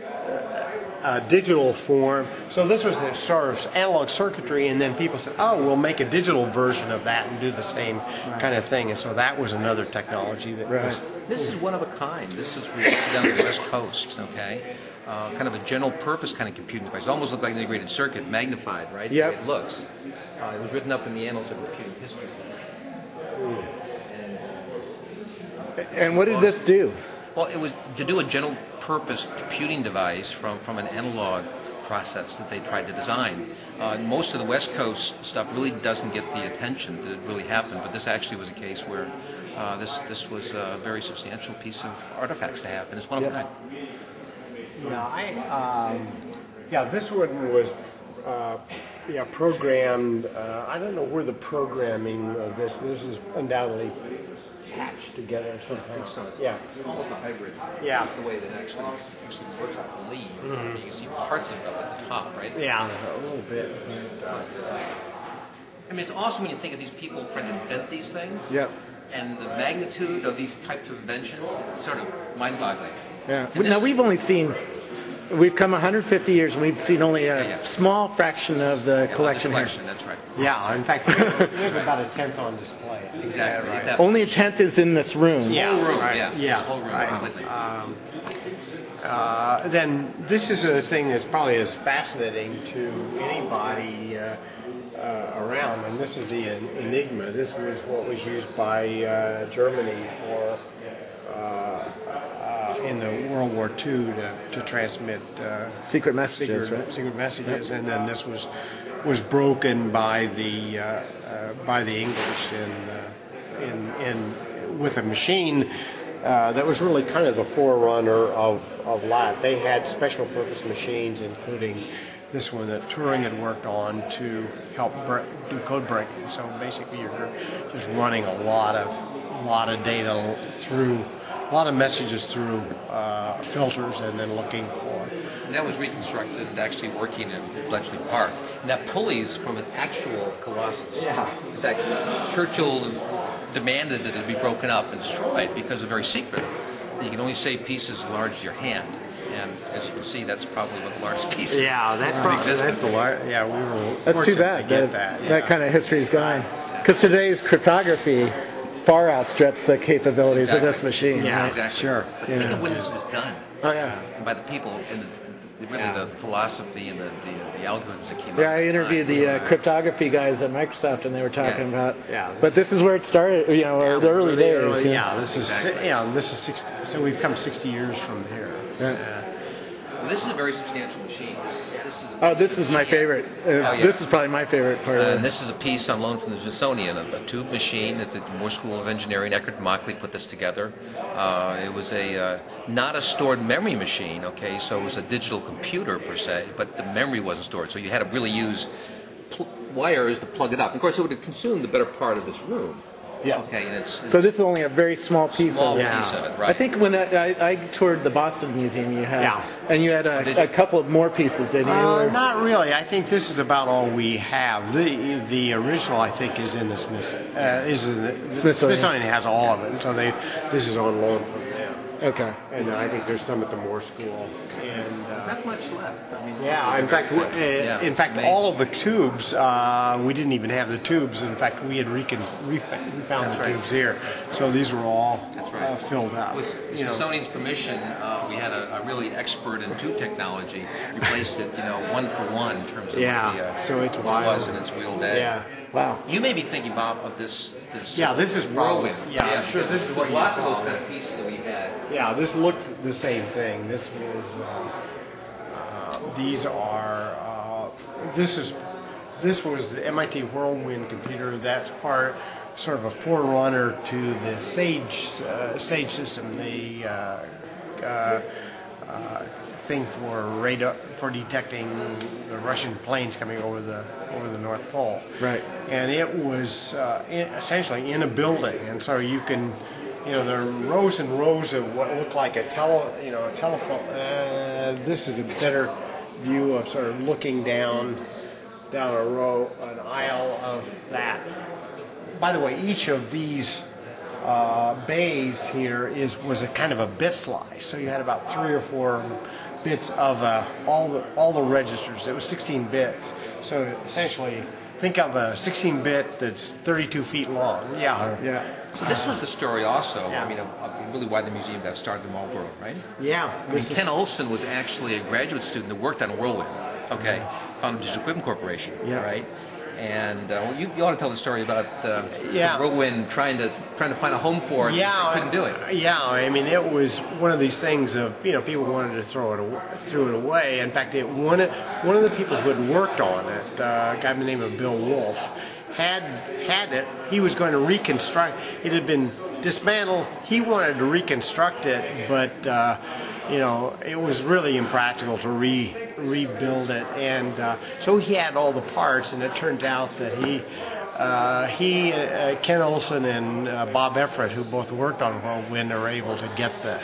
uh, digital form. So this was the sort of analog circuitry, and then people said, oh, we'll make a digital version of that and do the same kind of thing. And so that was another technology that Right. was. This is one of a kind. This is down the West Coast, okay? Uh, kind of a general purpose kind of computing device. It almost looked like an integrated circuit, magnified, right? Yep. The way it looks. Uh, it was written up in the annals of computing history. And what did this do? Well, it was to do a general purpose computing device from, from an analog process that they tried to design. Uh, most of the West Coast stuff really doesn't get the attention that it really happened, but this actually was a case where uh, this this was a very substantial piece of artifacts to have, and it's one of a kind. Yeah, I, um, yeah, this one was uh, yeah, programmed. Uh, I don't know where the programming of this, this is undoubtedly patched together somehow. So it's, Yeah. it's almost a hybrid. Yeah. The way that actually, actually works, I believe. You can see parts of it at the top, right? Yeah, a little bit. But, uh, I mean, it's awesome when you think of these people trying to invent these things. Yep. And the magnitude of these types of inventions, it's sort of mind-boggling. Yeah. And Now this- we've only seen, we've come one hundred fifty years and we've seen only a Yeah, yeah. small fraction of the Yeah, collection the here. collection, that's right. yeah, in fact, we have, we have about a tenth on display. Exactly. Yeah, right. That Only a tenth is in this room. Yeah, whole room, right. yeah. Yeah, This whole room right. completely. Uh, then this is a thing that's probably as fascinating to anybody uh, uh, around, and this is the En- Enigma. This was what was used by uh, Germany for uh, uh, in the World War Two to, to transmit uh, Secret messages, secret, right? secret messages, and then this was was broken by the uh, uh, by the English in uh, in in with a machine. Uh, that was really kind of the forerunner of, of L A T. They had special purpose machines, including this one that Turing had worked on to help break, do code breaking. So basically, you're just running a lot of lot of data through, a lot of messages through uh, filters, and then looking for. And that was reconstructed and actually working in Bletchley Park. And that pulley is from an actual Colossus. Yeah. In fact, Churchill demanded that it be broken up and destroyed because they're very secretive. You can only save pieces as large as your hand. And as you can see, that's probably what the largest piece is. Yeah, that's in probably existence. that's the lar- yeah. We were That's too fortunate bad. to get that that. that kind of history is gone. Because today's cryptography far outstrips the capabilities Exactly. of this machine. Yeah. right? Exactly. Sure. But think of when this was done. Oh yeah. By the people and the, the, really Yeah. the philosophy and the, the, the algorithms that came out. Yeah, I at the interviewed time. the uh, cryptography guys at Microsoft, and they were talking Yeah. about. Yeah. But this is where it started. You know, Yeah, the early really days. early- yeah. yeah, this is si- yeah, this is sixty. So we've come sixty years from here. Yeah. Well, this is a very substantial machine. This is, this is a Oh, this is my favorite. Uh, Oh, yeah. This is probably my favorite part Uh, of and it. this is a piece on loan from the Smithsonian, a, a tube machine at the Moore School of Engineering. Eckert Mockley put this together. Uh, it was a uh, not a stored memory machine, okay, so it was a digital computer per se, but the memory wasn't stored, so you had to really use pl- wires to plug it up. Of course, it would have consumed the better part of this room. Yeah. Okay, and it's, it's So this is only a very small piece small of it. piece of it, right? I think when I, I, I toured the Boston Museum, you had, Yeah. and you had did a, you? a couple of more pieces, didn't you? Uh, Or- not really. I think this is about all we have. The the original, I think, is in the Smith. Uh, is in the, the Smithsonian. Smithsonian has all of it. So they this is on loan from them. Okay. And then I think there's some at the Moore School. And uh, not much left. I mean, yeah, in fact, w- uh, Yeah, in it's fact, amazing. all of the tubes uh, we didn't even have the tubes. In fact, we had recon, we found That's the right. tubes here. So these were all That's right. uh, filled up. With you know. Smithsonian's permission, uh, we had a, a really expert in tube technology replace it, you know, one for one in terms of Yeah, what, the, uh, so it's what it was wild. in its real day. Yeah. Wow. You may be thinking, Bob, of this. this Yeah, this is whirlwind. Whirlwind. Yeah, I'm sure because this is there was what you lots of saw. those kind of pieces that we had. Yeah, this looked the same thing. This was. Uh, uh, these are. Uh, this is. This was the M I T Whirlwind computer. That's part, sort of a forerunner to the Sage uh, Sage system. The uh, uh, uh, thing for radar for detecting the Russian planes coming over the over the North Pole. Right. And it was uh, in, essentially in a building, and so you can. You know, there are rows and rows of what look like a tele, you know, a telephone. Uh, this is a better view of sort of looking down, down a row, an aisle of that. By the way, each of these uh, bays here is was a kind of a bit slice. So you had about three or four bits of uh, all the all the registers. It was sixteen bits. So essentially, think of a sixteen bit that's thirty-two feet long. Yeah. Yeah. So this was the story also, Yeah. I mean, of, of really why the museum got started in Marlborough, right? Yeah. I mean, Ken Olson was actually a graduate student that worked on Whirlwind, okay, founded Digital Equipment Corporation, Yeah. right? And uh, well, you, you ought to tell the story about uh, Yeah. Whirlwind trying to trying to find a home for it, Yeah, and couldn't do it. Yeah, I mean, it was one of these things of you know people wanted to throw it away, threw it away. In fact, it one of one of the people who had worked on it, uh, a guy by the name of Bill Wolf, had had it. He was going to reconstruct. It had been dismantled. He wanted to reconstruct it, but uh, you know it was really impractical to re rebuild it, and uh, so he had all the parts. And it turned out that he. Uh, he, uh, Ken Olson, and uh, Bob Everett, who both worked on Whirlwind, are able to get the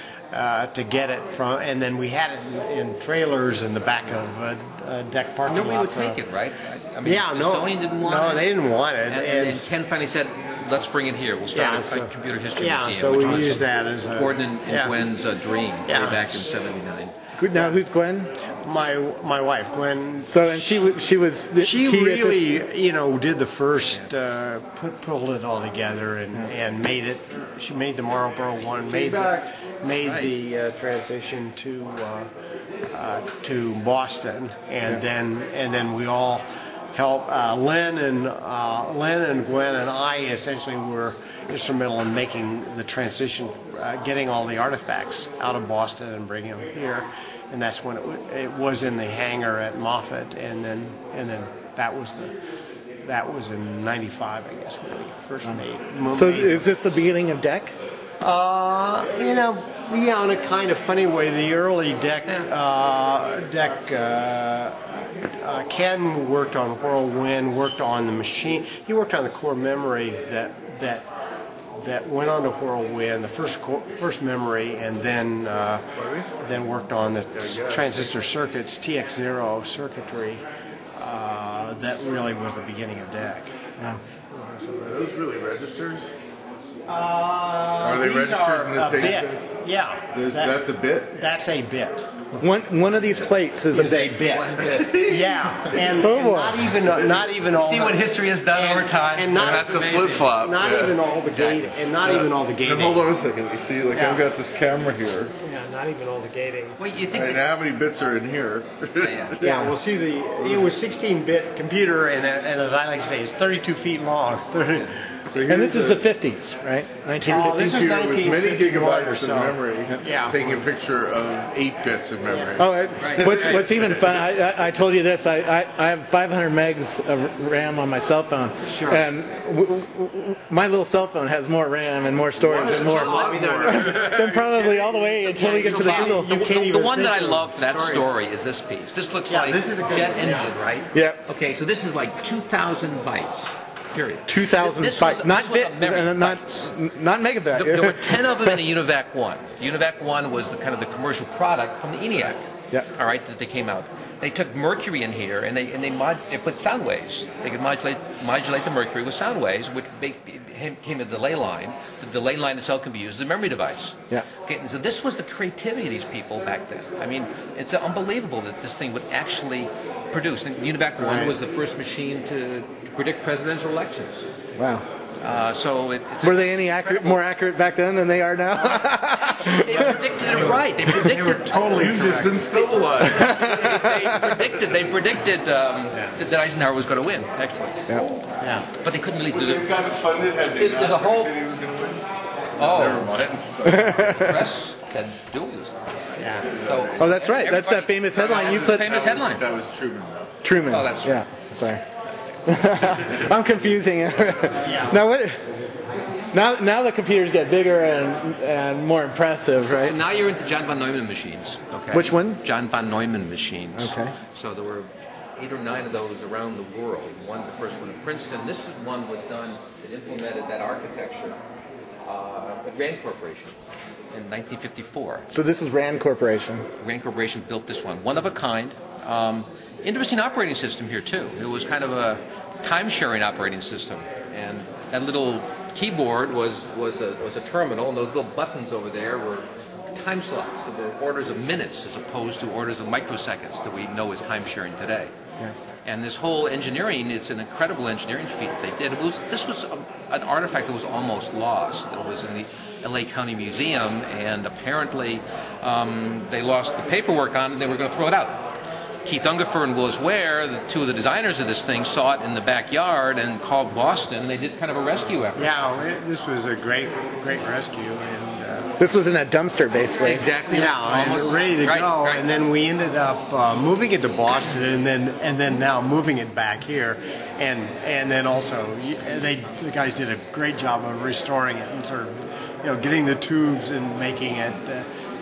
uh, to get it from, and then we had it in, in trailers in the back of a, a deck parking Nobody lot. would take it, right? I mean, Yeah, no, Smithsonian didn't want no, it. they didn't want it, And, and, and- and Ken finally said, "Let's bring it here. We'll start Yeah, a, so- a computer history yeah, museum." so which we was used that as a- Gordon and yeah. Gwen's uh, dream Yeah. way back in seventy-nine. Good. Now, who's Gwen? My my wife, Gwen. So, and she wa- she was She key at this- really, you know, did the first, uh, put pulled it all together and, and made it. She made the Marlboro one, made the, made Right. the uh, transition to uh, uh, to Boston, and then and then we all helped. Uh, Lynn and uh, Lynn and Gwen and I essentially were instrumental in making the transition, uh, getting all the artifacts out of Boston and bringing them here. And that's when it, w- it was in the hangar at Moffett, and then and then that was the that was in ninety-five, I guess, when we first made. So, made is this the beginning of Deck? uh, you know, yeah, in a kind of funny way, the early deck, uh, deck, uh, uh, Ken worked on Whirlwind, worked on the machine. He worked on the core memory that that that went on to Whirlwind, the first core, first memory, and then uh, then worked on the transistor circuits, T X zero circuitry. Uh, that really was the beginning of deck. Yeah. Are those really registers? Uh, Are they these registers are in the a same bit. sense? Yeah. There's, that- that's a bit? That's a bit. One one of these plates is, Is a a bit. bit. Yeah, and, Oh, and boy. not even not even all. See what the- history has done and- over time. And not That's a flip-flop. Not yeah. even all the gating, and not even all the gating. And hold on a second. You see, like Yeah. I've got this camera here. Yeah, not even all the gating. Well, you think And that, how many bits are in here? yeah. Yeah, we'll see the. It was sixteen bit computer, and, and as I like to say, it's thirty-two feet long. So And this here's is a the fifties, right? nineteen Oh, fifties. this is computer with many nineteen fifty-one or gigabytes so. of memory, Yeah. taking a picture of eight bits of memory. Oh, I- what's, what's even fun, I, I, I told you this, I, I, I have five hundred megs of RAM on my cell phone. Sure. And w- w- w- my little cell phone has more RAM and more storage What? and more. A lot more. Than probably all the way until we get to the Google. You can't The, even the one that I think of love for that story. story is this piece. This looks Yeah, like this is a good jet one, yeah. engine, right? Yeah. Okay, so this is like two thousand bytes, period. two thousand This was- bytes, not this was a bit, memory uh, not, bytes. not megabyte. There, there were ten of them in a UNIVAC one. The UNIVAC one was the kind of the commercial product from the ENIAC. Yeah. All right, that they came out. They took mercury in here and they and they, mod, they put sound waves. They could modulate modulate the mercury with sound waves, which became a delay line. The delay line itself can be used as a memory device. Yeah. Okay, and so this was the creativity of these people back then. I mean, it's unbelievable that this thing would actually produce. And UNIVAC one was the first machine to predict presidential elections. Wow. Uh, so it, it's Were they any accurate, more accurate back then than they are now? They predicted it right. They predicted Totally. You've just been civilized. they predicted they predicted um, that that Eisenhower was going to win, actually. Yeah. Yeah. But they couldn't really do Would they have it. got it funded had they There's not a whole- predicted he was going to win? Oh, Never mind. Sorry. the press said do this. Yeah. So Oh, that's right. That's that everybody- famous headline you That's put. the famous That was- headline. That was Truman, though. Truman. Oh, that's yeah. Sorry. I'm confusing it. Now what? Now, now the computers get bigger and and more impressive, So right? now you're into John von Neumann machines. Okay. Which one? John von Neumann machines. Okay. So there were eight or nine of those around the world. One, the first one in Princeton. This one was done that implemented that architecture uh, at Rand Corporation in nineteen fifty-four. So this is Rand Corporation. Rand Corporation built this one, one of a kind. Um, interesting operating system here too. It was kind of a time-sharing operating system, and that little keyboard was was a was a terminal, and those little buttons over there were time slots that were orders of minutes as opposed to orders of microseconds that we know as time-sharing today. Yeah. And this whole engineering, it's an incredible engineering feat that they did. It was this was a, an artifact that was almost lost. It was in the L A County Museum, and apparently um, they lost the paperwork on it, and they were going to throw it out. Keith Ungerfer and Willis Ware, the two of the designers of this thing, saw it in the backyard and called Boston, and they did kind of a rescue effort. Yeah, it, this was a great, great rescue, and uh, This was in a dumpster, basically. Exactly. yeah, Almost and ready to right, go. right. And then we ended up uh, moving it to Boston, and then and then now moving it back here, and and then also y- they the guys did a great job of restoring it and sort of you know getting the tubes and making it. Uh,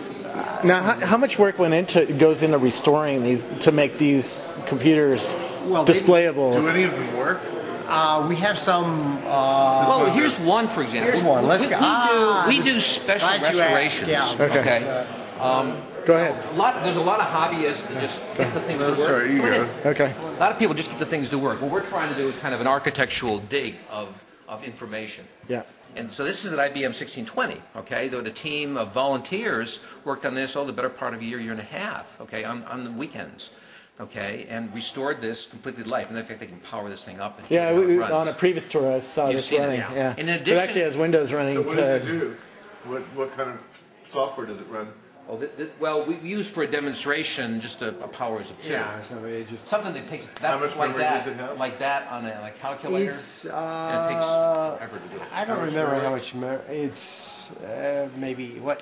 Now, how, how much work went into goes into restoring these to make these computers Well, they- displayable? Do any of them work? uh, we have some. Uh, Well, here's one, for example. Here's one. Let's we, go. We, Ah, do, we this- do special glad you asked. restorations. Yeah. Okay. Um, Go ahead. a lot, there's a lot of hobbyists that just get the things No, to work. sorry, you Go go. ahead. Okay. A lot of people just get the things to work. What we're trying to do is kind of an architectural dig of, of information. Yeah. And so this is at I B M sixteen twenty, okay? Though the team of volunteers worked on this, oh, the better part of a year, year and a half, okay, on, on the weekends, okay, and restored this completely to life. And in fact, they can power this thing up and show Yeah, you how we, it runs. on a previous tour, I saw You've this seen it, running. yeah. Yeah. In it addition- actually has Windows running. So what does it to- do? What what kind of software does it run? Oh, th- th- well, we used for a demonstration just a, a powers of two. yeah, so it just. Something that takes that How much like memory that, does it have? like that on a, like calculator, It's, and it takes uh, forever to do it. I don't How much remember memory? how much. Mer- it's uh, maybe what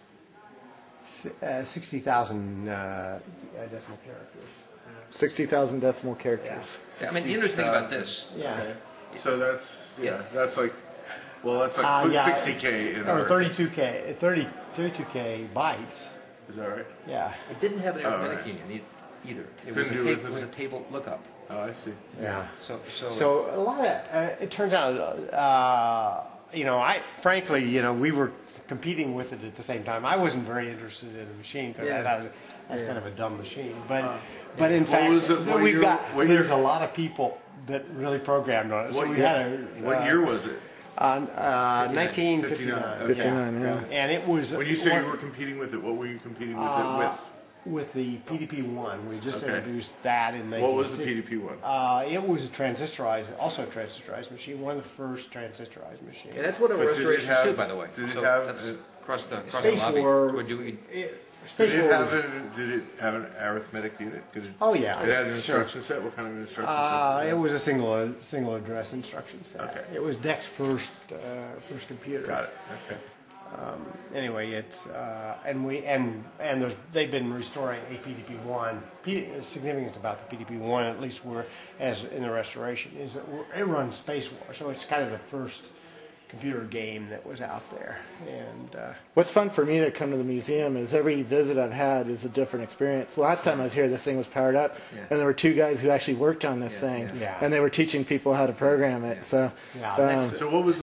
S- uh, sixty thousand uh, decimal characters. sixty thousand decimal characters. I mean, the interesting thing about this, Yeah, So that's yeah, Yeah. that's like well, that's like Uh, put yeah. sixty K in or our thirty-two K, thirty, thirty-two K bytes. Is that right? Yeah, it didn't have an arithmetic right. union e- either. It was, a Couldn't do ta- it was a arithmetic. table lookup. Oh, I see. yeah. So, so, So a lot of uh, it turns out, uh, you know, I frankly, you know, we were competing with it at the same time. I wasn't very interested in the machine because I thought it was, it was kind of a dumb machine. But but in What fact, was it- what we've year- got what year- there's a lot of people that really programmed on it. What so we year, had a what uh, year was it? on uh, nineteen fifty-nine. fifty-nine, fifty-nine, yeah. And it was When you say one- you were competing with it, what were you competing with Uh, it with? with the P D P one. We just Okay. introduced that in nineteen What was the sixty. P D P one? Uh, it was a transistorized, also a transistorized machine, one of the first transistorized machines. And that's one of our But did it restorations have- too, by the way. did it So have- that's across the across Space the lobby. War- We're doing. It- Did Space it War have was- an, did it have an arithmetic unit? Could it, Oh, yeah. It had an Sure. instruction set. What kind of instruction Uh, set? it was a single single address instruction set. Okay. It was DEC's first uh, first computer. Got it. Okay. Anyway, it's uh, and we and and there's, they've been restoring a P D P one. P, the significance about the P D P one, at least we're as in the restoration, is that we're, it runs Space War, so it's kind of the first computer game that was out there. And uh, What's fun for me to come to the museum is every visit I've had is a different experience. Last time I was here, this thing was powered up, and there were two guys who actually worked on this thing, Yeah. and they were teaching people how to program it. So, Yeah, um, that's- So what was